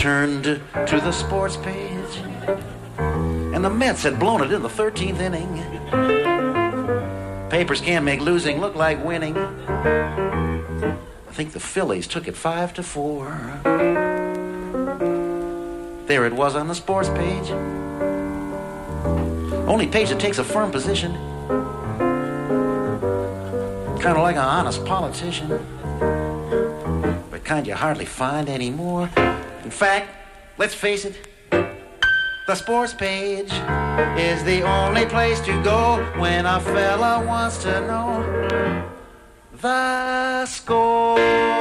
turned to the sports page, and the Mets had blown it in the 13th inning. Papers can't make losing look like winning. I think the Phillies took it 5-4. There it was on the sports page. Only page that takes a firm position. Kind of like an honest politician. But kind you hardly find anymore. In fact, let's face it, the sports page is the only place to go when a fella wants to know the score.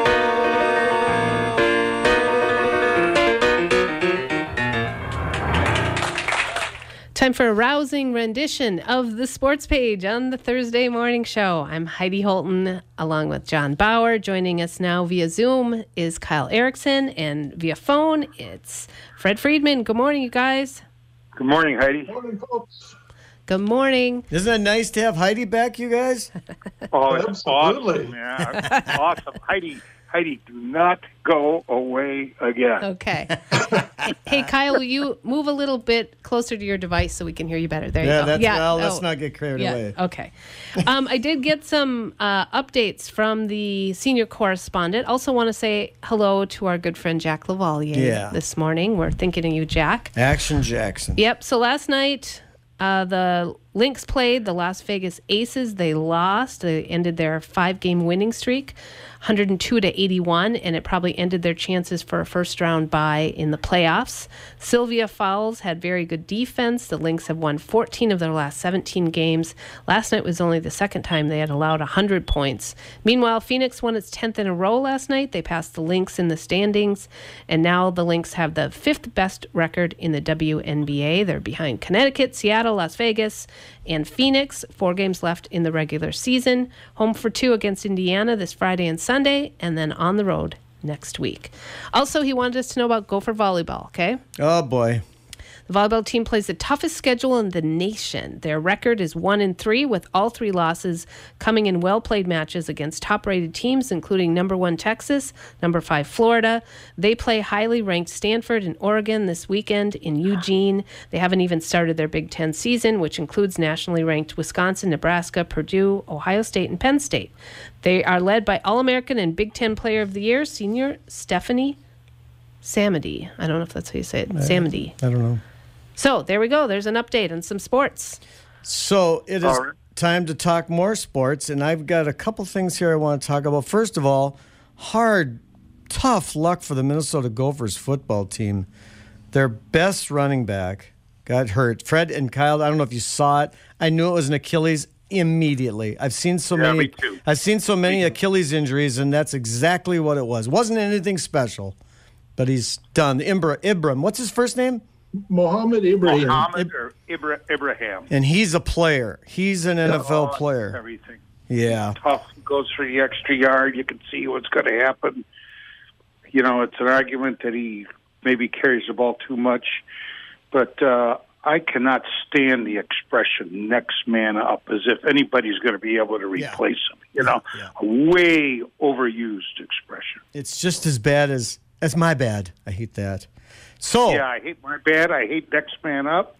Time for a rousing rendition of the sports page on the Thursday morning show. I'm Heidi Holton along with John Bauer. Joining us now via Zoom is Kyle Erickson, and via phone it's Fred Friedman. Good morning, you guys. Good morning, Heidi. Good morning, folks. Good morning. Isn't it nice to have Heidi back, you guys? Oh, it's absolutely awesome, man. Awesome. Heidi, do not go away again. Okay. Hey, Kyle, will you move a little bit closer to your device so we can hear you better? There you go. Well, let's not get carried away. Okay. I did get some updates from the senior correspondent. Also want to say hello to our good friend Jack Lavalier this morning. We're thinking of you, Jack. Action Jackson. Yep. So last night, the Lynx played the Las Vegas Aces. They lost. They ended their 5-game winning streak, 102-81, and it probably ended their chances for a first-round bye in the playoffs. Sylvia Fowles had very good defense. The Lynx have won 14 of their last 17 games. Last night was only the second time they had allowed 100 points. Meanwhile, Phoenix won its 10th in a row last night. They passed the Lynx in the standings, and now the Lynx have the 5th best record in the WNBA. They're behind Connecticut, Seattle, Las Vegas, and Phoenix. 4 games left in the regular season. Home for 2 against Indiana this Friday and Sunday, and then on the road next week. Also, he wanted us to know about Gopher Volleyball, okay? Oh, boy. The volleyball team plays the toughest schedule in the nation. Their record is 1-3, with all 3 losses coming in well-played matches against top-rated teams, including number 1 Texas, number 5 Florida. They play highly ranked Stanford and Oregon this weekend in Eugene. They haven't even started their Big Ten season, which includes nationally ranked Wisconsin, Nebraska, Purdue, Ohio State, and Penn State. They are led by All-American and Big Ten Player of the Year, senior Stephanie Samedy. I don't know if that's how you say it. Samedy. I don't know. So there we go. There's an update on some sports. So it is time to talk more sports, and I've got a couple things here I want to talk about. First of all, tough luck for the Minnesota Gophers football team. Their best running back got hurt. Fred and Kyle, I don't know if you saw it. I knew it was an Achilles immediately. I've seen so many. Me too. I've seen so many Achilles injuries, and that's exactly what it was. It wasn't anything special, but he's done. Ibrahim. What's his first name? Mohammed Ibrahim. Ibrahim. And he's a player. He's an NFL player. Everything. Yeah. Tough. Goes for the extra yard. You can see what's going to happen. You know, it's an argument that he maybe carries the ball too much. But I cannot stand the expression next man up, as if anybody's going to be able to replace him. You know, a way overused expression. It's just as bad as my bad. I hate that. So yeah, I hate my bad. I hate next man up.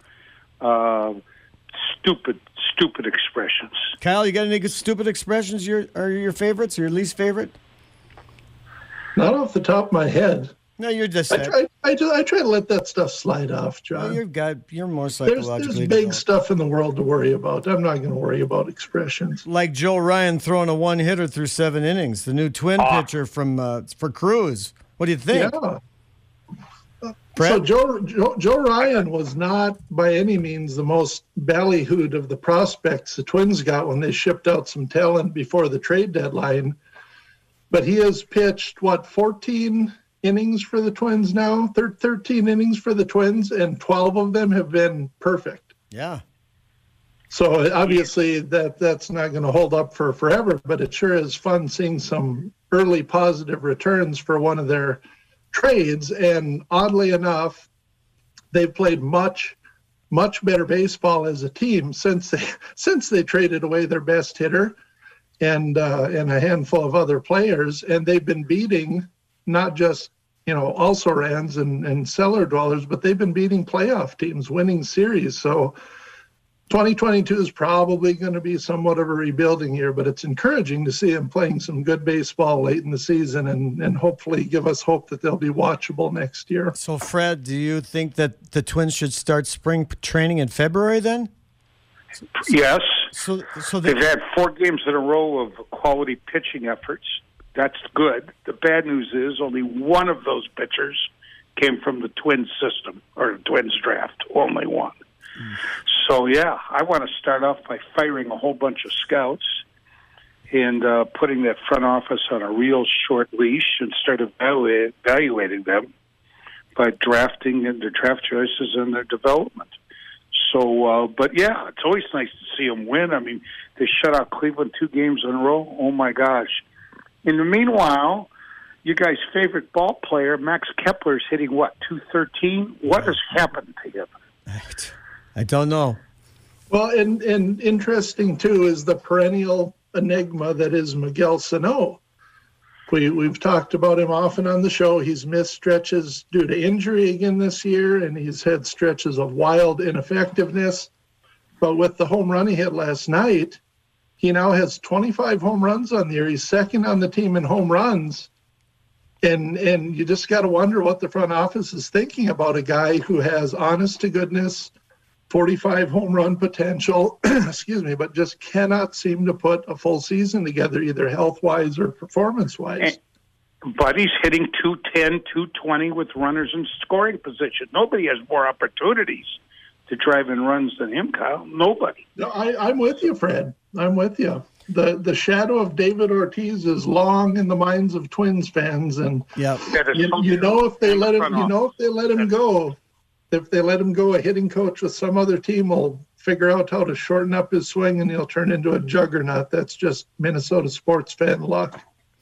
Stupid expressions. Kyle, you got any good stupid expressions? Are your favorites? Your least favorite? Not off the top of my head. No, you're just. I try to let that stuff slide off, John. Well, you're more psychologically. There's big stuff in the world to worry about. I'm not going to worry about expressions. Like Joe Ryan throwing a one-hitter through 7 innings. The new Twin pitcher for Cruz. What do you think? Yeah. So Joe Ryan was not by any means the most ballyhooed of the prospects the Twins got when they shipped out some talent before the trade deadline. But he has pitched, 14 innings for the Twins now? 13 innings for the Twins, and 12 of them have been perfect. Yeah. So obviously that's not going to hold up for forever, but it sure is fun seeing some early positive returns for one of their trades. And oddly enough, they've played much better baseball as a team since they traded away their best hitter and a handful of other players, and they've been beating not just also-rans and cellar dwellers, but they've been beating playoff teams, winning series. So 2022 is probably going to be somewhat of a rebuilding year, but it's encouraging to see them playing some good baseball late in the season and hopefully give us hope that they'll be watchable next year. So, Fred, do you think that the Twins should start spring training in February then? Yes. So they've had 4 games in a row of quality pitching efforts. That's good. The bad news is only one of those pitchers came from the Twins system or the Twins draft. Only one. So, yeah, I want to start off by firing a whole bunch of scouts and putting that front office on a real short leash and start evaluating them by drafting their draft choices and their development. So, but, yeah, it's always nice to see them win. I mean, they shut out Cleveland 2 games in a row. Oh, my gosh. In the meanwhile, you guys' favorite ball player, Max Kepler, is hitting, what, 213? What has happened to him? I don't know. Well, and interesting, too, is the perennial enigma that is Miguel Sano. We've talked about him often on the show. He's missed stretches due to injury again this year, and he's had stretches of wild ineffectiveness. But with the home run he hit last night, he now has 25 home runs on the year. He's second on the team in home runs. And you just got to wonder what the front office is thinking about a guy who has, honest to goodness, 45 home run potential, but just cannot seem to put a full season together, either health-wise or performance-wise. But he's hitting 210, 220 with runners in scoring position. Nobody has more opportunities to drive in runs than him, Kyle. Nobody. No, I'm with you, Fred. I'm with you. The shadow of David Ortiz is long in the minds of Twins fans, and if they let him go. If they let him go, a hitting coach with some other team will figure out how to shorten up his swing, and he'll turn into a juggernaut. That's just Minnesota sports fan luck.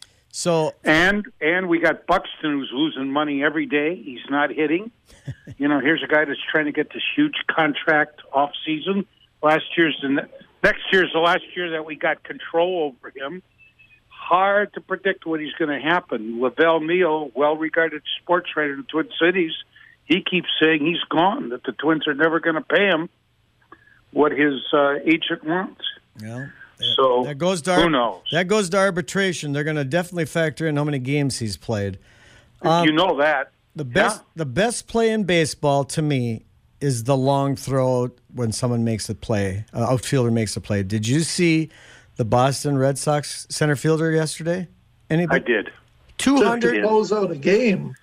So and we got Buxton, who's losing money every day. He's not hitting. Here's a guy that's trying to get this huge contract off season. Next year's the last year that we got control over him. Hard to predict what he's going to happen. Lavelle Neal, well-regarded sports writer in the Twin Cities, he keeps saying he's gone, that the Twins are never going to pay him what his agent wants. Yeah. So who knows? That goes to arbitration. They're going to definitely factor in how many games he's played. You know that. The best play in baseball to me is the long throw when someone makes a play, outfielder makes a play. Did you see the Boston Red Sox center fielder yesterday? Anybody? I did. 200 close out a game.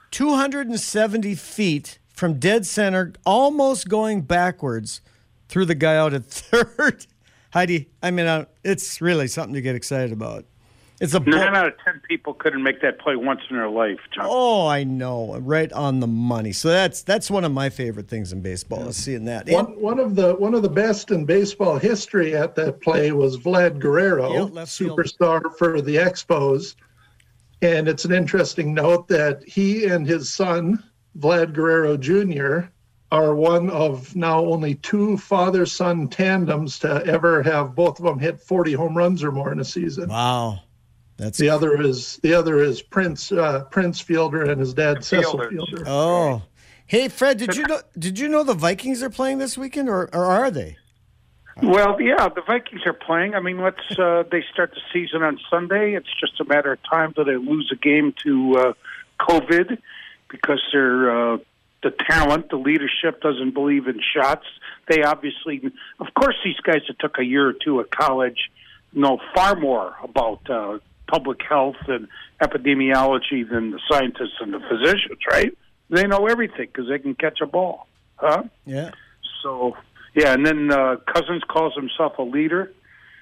270 feet from dead center, almost going backwards through the guy out at third. Heidi, it's really something to get excited about. It's 9 out of 10 people couldn't make that play once in their life, John. Oh, I know, right on the money. So that's one of my favorite things in baseball is seeing that. One of the best in baseball history at that play was Vlad Guerrero, superstar for the Expos. And it's an interesting note that he and his son, Vlad Guerrero Jr., are one of now only 2 father-son tandems to ever have both of them hit 40 home runs or more in a season. Wow. The other is Prince Fielder and his dad Cecil Fielder. Oh. Hey, Fred, did you know the Vikings are playing this weekend or are they? Well, yeah, the Vikings are playing. I mean, they start the season on Sunday. It's just a matter of time till they lose a game to COVID because they're the talent, the leadership doesn't believe in shots. They obviously, of course, these guys that took a year or two at college know far more about public health and epidemiology than the scientists and the physicians, right? They know everything because they can catch a ball, huh? Yeah. So... yeah, and then Cousins calls himself a leader.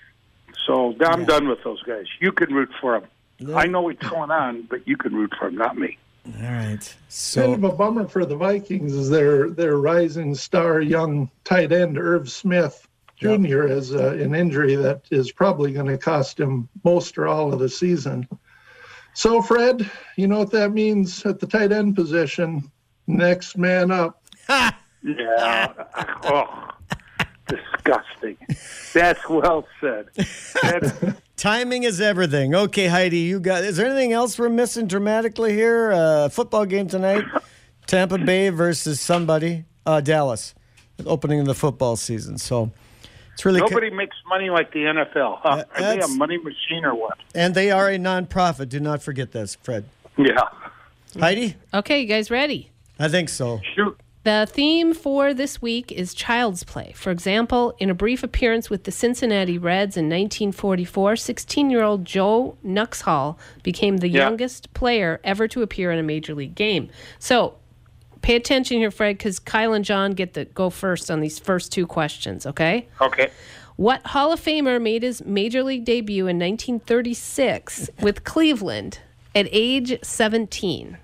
So I'm done with those guys. You can root for him. Yeah. I know what's going on, but you can root for him, not me. All right. So kind of a bummer for the Vikings is their rising star young tight end Irv Smith Jr. has an injury that is probably going to cost him most or all of the season. So, Fred, you know what that means at the tight end position. Next man up. Yeah. Oh, disgusting. That's well said. Timing is everything. Okay, Heidi, is there anything else we're missing dramatically here? Football game tonight, Tampa Bay versus somebody, Dallas, opening the football season. So it's really nobody makes money like the NFL. Huh? Are they a money machine or what? And they are a nonprofit. Do not forget this, Fred. Yeah. Heidi? Okay, you guys ready? I think so. Shoot. The theme for this week is child's play. For example, in a brief appearance with the Cincinnati Reds in 1944, 16-year-old Joe Nuxhall became the youngest player ever to appear in a major league game. So pay attention here, Fred, because Kyle and John get to go first on these first two questions, okay? Okay. What Hall of Famer made his major league debut in 1936 with Cleveland at age 17?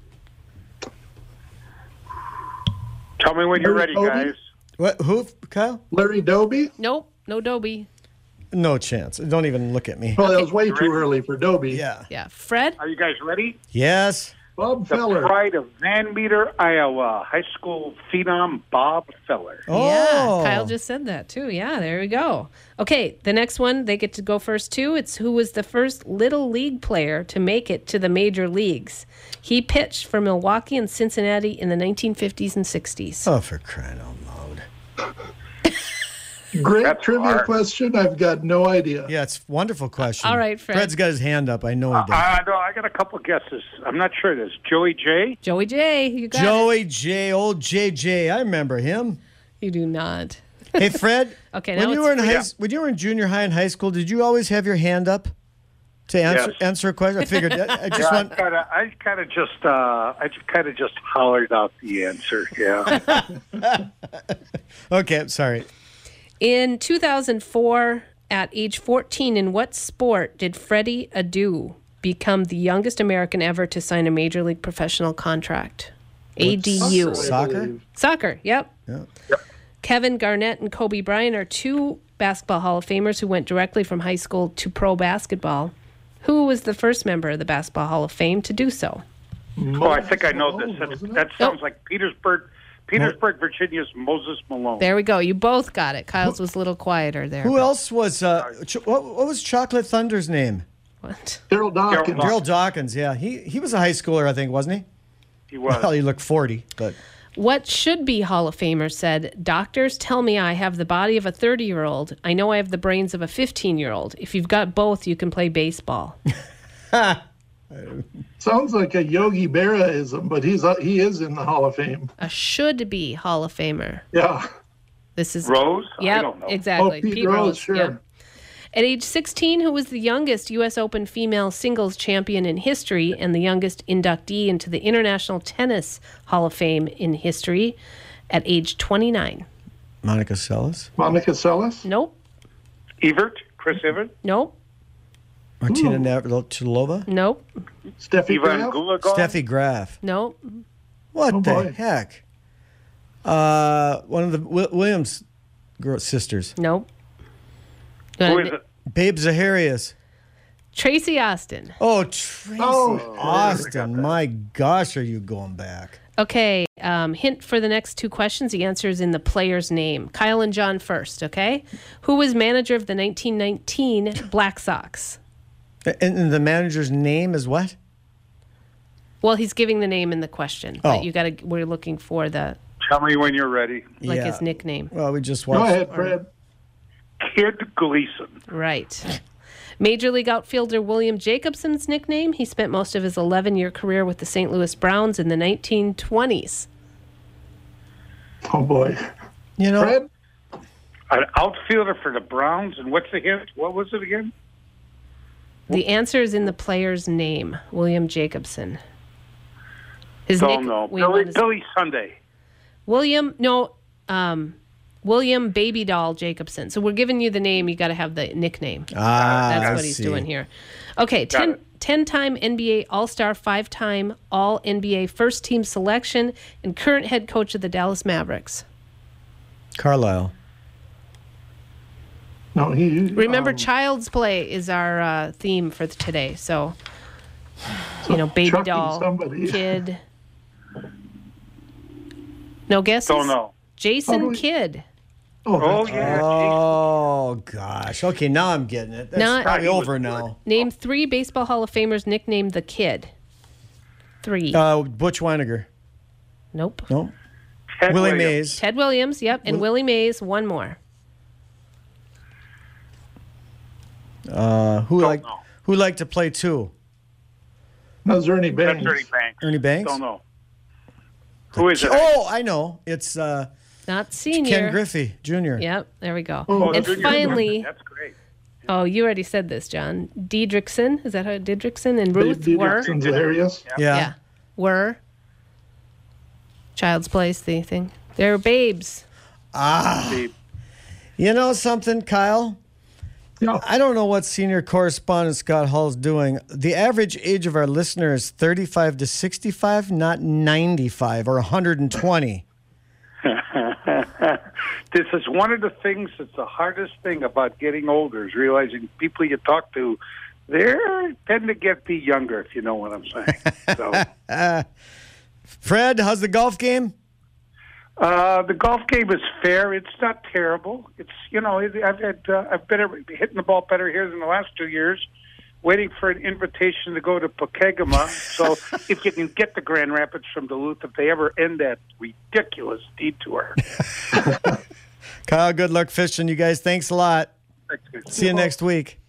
Tell me when you're ready, guys. What? Who, Kyle? Larry Doby? Nope, no Doby. No chance. Don't even look at me. Well, that was way too early for Doby. Yeah. Fred? Are you guys ready? Yes. Bob The Feller. pride of Van Meter, Iowa. High school phenom Bob Feller. Oh. Yeah, Kyle just said that too. Yeah, there we go. Okay, the next one, they get to go first too. It's who was the first Little League player to make it to the major leagues. He pitched for Milwaukee and Cincinnati in the 1950s and 60s. Oh, for crying out loud. Great That's trivia hard. question. I've got no idea. Yeah, it's a wonderful question. All right, Fred. Fred's got his hand up. I know he does. No, I got a couple guesses. I'm not sure. This Joey J. Joey J, you got it. Joey J, old JJ. I remember him. You do not. Hey, Fred. Okay, when now you it's were in Fred. when you were in junior high and high school, did you always have your hand up to answer a question? I figured. I just want. I kind of just hollered out the answer. Yeah. Okay, I'm sorry. In 2004, at age 14, in what sport did Freddie Adu become the youngest American ever to sign a major league professional contract? ADU. Soccer? Soccer, yep. Yeah. Kevin Garnett and Kobe Bryant are two basketball Hall of Famers who went directly from high school to pro basketball. Who was the first member of the Basketball Hall of Fame to do so? Oh, I think I know this. That sounds like Petersburg, Virginia's Moses Malone. There we go. You both got it. Kyle's was a little quieter there. Who else was? What was Chocolate Thunder's name? What? Daryl Dawkins. Daryl Dawkins. Yeah, he was a high schooler, I think, wasn't he? He was. Well, he looked 40, but. What should-be Hall of Famer said, "Doctors tell me I have the body of a 30-year-old. I know I have the brains of a 15-year-old. If you've got both, you can play baseball." Sounds like a Yogi Berra-ism, but he is in the Hall of Fame. A should-be Hall of Famer. Yeah. This is Rose? Yep, I don't know. exactly. Oh, Pete Rose, sure. Yep. At age 16, who was the youngest U.S. Open female singles champion in history and the youngest inductee into the International Tennis Hall of Fame in history at age 29? Monica Seles? Monica Seles? Nope. Chris Evert? Nope. Martina Navratilova? Nope. Steffi Ivan Graf? Gulagon? Steffi Graf. Nope. What Oh, the boy. heck? One of the Williams sisters. Nope. Who is it? Babe Zaharias. Tracy Austin. Oh, Tracy Oh, Austin. My gosh, are you going back? Okay, hint for the next two questions. The answer is in the player's name. Kyle and John first, okay? Who was manager of the 1919 Black Sox? And the manager's name is what? Well, he's giving the name in the question, Oh. but we're looking for the Tell me when you're ready. his nickname. Well, we just Go watched. ahead, Fred. Kid Gleason. Right. Major League outfielder William Jacobson's nickname. He spent most of his 11-year career with the St. Louis Browns in the 1920s. Oh, boy. You know, Fred? An outfielder for the Browns. And what's the hint? What was it again? The answer is in the player's name, William Jacobson. His Don't know. Billy Sunday. William Baby Doll Jacobson. So we're giving you the name. You got to have the nickname. That's I what he's see. doing here. Okay, Got it. 10-time NBA All-Star, 5-time All-NBA first-team selection, and current head coach of the Dallas Mavericks. Carlisle. No, he. Remember, Child's Play is our theme for today. So, Baby Chucky Doll, somebody. Kid. No guesses? Don't know. Jason Oh, Kidd. Oh, yeah. Oh, gosh. Okay, now I'm getting it. That's probably over now. Name 3 Baseball Hall of Famers nicknamed the Kid. 3. Butch Weiniger. Nope. Willie Mays. Ted Williams, yep. And Willie Mays, one more. Who liked to play 2? That was Ernie Banks. That's Ernie Banks. Ernie Banks? Don't know. Who is it? Oh, I know. It's not senior. Ken Griffey Jr. Yep, there we go. Oh, and finally, that's great. Oh, you already said this, John. Diedrichson, is that how Diedrichson and Ruth Diedrichson's hilarious. Yeah. Were Child's Place, the thing. They're babes. You know something, Kyle? Yeah. I don't know what senior correspondent Scott Hall's doing. The average age of our listener is 35 to 65, not 95 or 120. This is one of the things that's the hardest thing about getting older is realizing people you talk to, they tend to be younger, if you know what I'm saying. So, Fred, how's the golf game? The golf game is fair. It's not terrible. It's I've been hitting the ball better here than the last 2 years. Waiting for an invitation to go to Pokegama. So if you can get to Grand Rapids from Duluth, if they ever end that ridiculous detour. Kyle, good luck fishing, you guys. Thanks a lot. Thanks. See you next week.